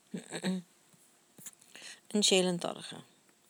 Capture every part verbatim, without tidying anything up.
Yn Sheelan Dorcha.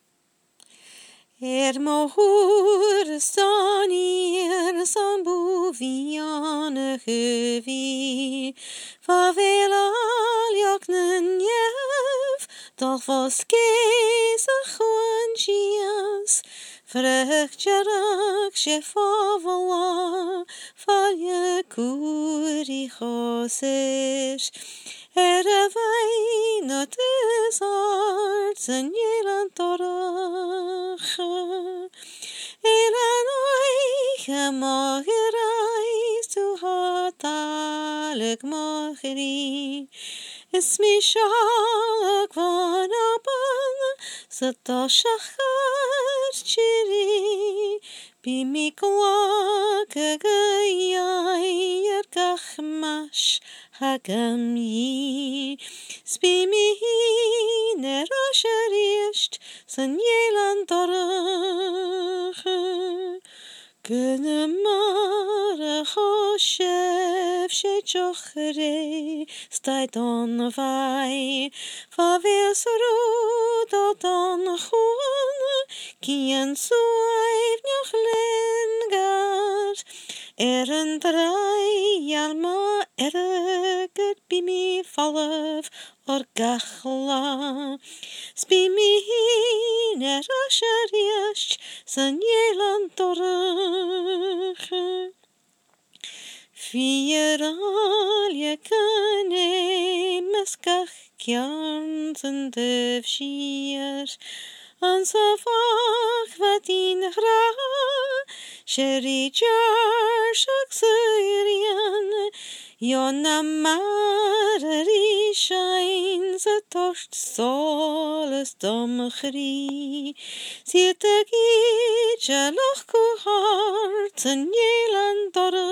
Er mohur stanier som boviane gevi, Favel al jaknen jev, doch was keze chwanjias, Vrech jarak shefavala, Falje kuri chosish, Er avai not is arts en Sheelan Dorcha. Elan oiche mogerais tu hatalig mogeri, Is mi shak van apan, Zata shachar chiri, Bi mi kwak gayai er gachmash hagam yi, Sbi mi ner asherisht, San Sheelan Dorcha. Gynnemar a choshev she chochre, Staid on vai, Favel sorud at on chwan, Kien suaif nioch lengar, Er een drai alma erget bi mi fallev or gachla, Sbi mi ner asherisht, San Sheelan Dorcha. Vier al je kane meskach kjarns en devshier, An savach wat in gra, Sheri jar shak syrian, Jonna mareri shines a tocht soles dom chri, Siet a gid jaloch ku hart, San Sheelan Dorcha.